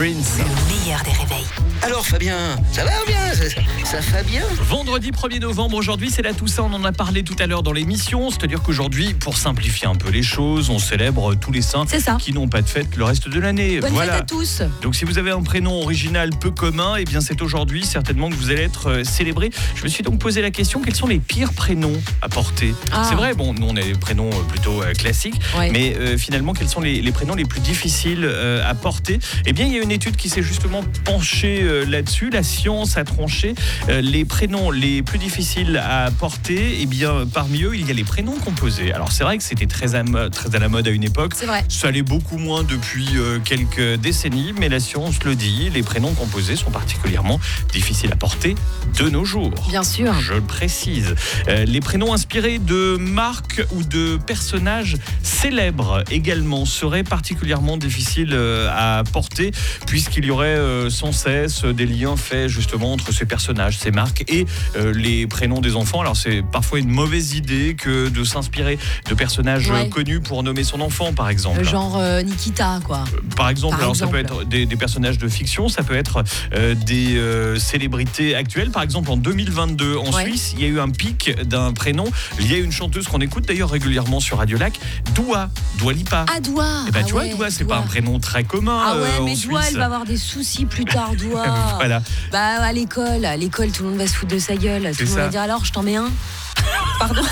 Prince. Le meilleur des réveils. Alors Fabien, ça va bien, ça va bien. Vendredi 1er novembre, aujourd'hui c'est la Toussaint, on en a parlé tout à l'heure dans l'émission, c'est-à-dire qu'aujourd'hui, pour simplifier un peu les choses, on célèbre tous les saints qui n'ont pas de fête le reste de l'année. Bonne fête à tous. Donc si vous avez un prénom original peu commun, eh bien c'est aujourd'hui certainement que vous allez être célébré. Je me suis donc posé la question, quels sont les pires prénoms à porter ? C'est vrai, bon, nous on a des prénoms plutôt classiques, mais finalement quels sont les prénoms les plus difficiles à porter ? Eh bien il y a une étude qui s'est justement penchée là-dessus. La science a tranché les prénoms les plus difficiles à porter. Eh bien, parmi eux, il y a les prénoms composés. Alors, c'est vrai que c'était très à la mode à une époque. C'est vrai. Ça l'est beaucoup moins depuis quelques décennies, mais la science le dit. Les prénoms composés sont particulièrement difficiles à porter de nos jours. Bien sûr. Je le précise. Les prénoms inspirés de marques ou de personnages célèbres également seraient particulièrement difficiles à porter, puisqu'il y aurait sans cesse des liens faits justement entre ces personnages, ces marques et les prénoms des enfants. Alors c'est parfois une mauvaise idée que de s'inspirer de personnages connus pour nommer son enfant, par exemple. Genre Nikita, quoi. Par exemple, ça peut être des personnages de fiction, ça peut être des célébrités actuelles. Par exemple, en 2022, en Suisse, il y a eu un pic d'un prénom. Il y a une chanteuse qu'on écoute d'ailleurs régulièrement sur Radio Lac, Dua Lipa. Ah, Dua. Et tu vois, Dua, c'est pas un prénom très commun. Ah ouais, mais en Dua, Suisse. elle va avoir des soucis plus tard, Dua. Voilà. Bah, à l'école, tout le monde va se foutre de sa gueule. Tout le monde va dire alors, je t'en mets un. Pardon.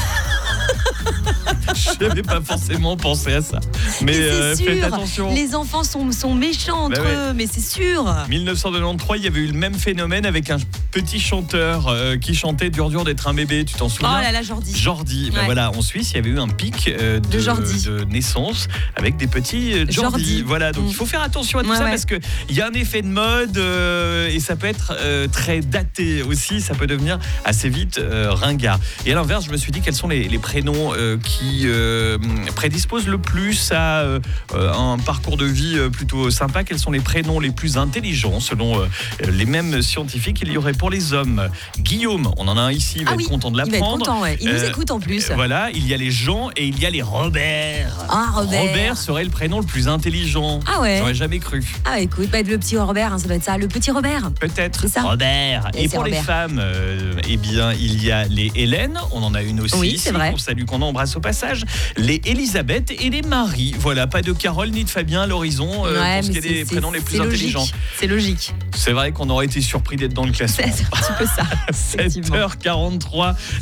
Je n'avais pas forcément pensé à ça. Mais faites attention. Les enfants sont méchants entre eux, mais c'est sûr. 1993, il y avait eu le même phénomène avec un petit chanteur qui chantait Dur dur d'être un bébé, tu t'en souviens ? Oh là là, Jordi. Jordi. Ben voilà, en Suisse, il y avait eu un pic de naissance avec des petits Jordi. Voilà, donc il faut faire attention à tout ça parce qu'il y a un effet de mode et ça peut être très daté aussi, ça peut devenir assez vite ringard. Et à l'inverse, je me suis dit quels sont les prénoms qui prédisposent le plus à un parcours de vie plutôt sympa. Quels sont les prénoms les plus intelligents selon les mêmes scientifiques? Il y aurait pour les hommes Guillaume, on en a un ici, il va être content de l'apprendre. Il nous écoute en plus. Voilà, il y a les Jean et il y a les Robert. Robert serait le prénom le plus intelligent. Ah ouais. J'aurais jamais cru. Ah écoute, le petit Robert, ça doit être ça. Le petit Robert. Peut-être. C'est ça. Robert. Et pour les femmes, eh bien, il y a les Hélène, on en a une aussi ici, qu'on salue, qu'on embrasse au passage, les Elisabeth et les Marie. Voilà, pas de Carole ni de Fabien à l'horizon pour ce qui est des prénoms les plus intelligents. C'est logique. C'est vrai qu'on aurait été surpris d'être dans le classement. C'est un petit peu ça. 7h43.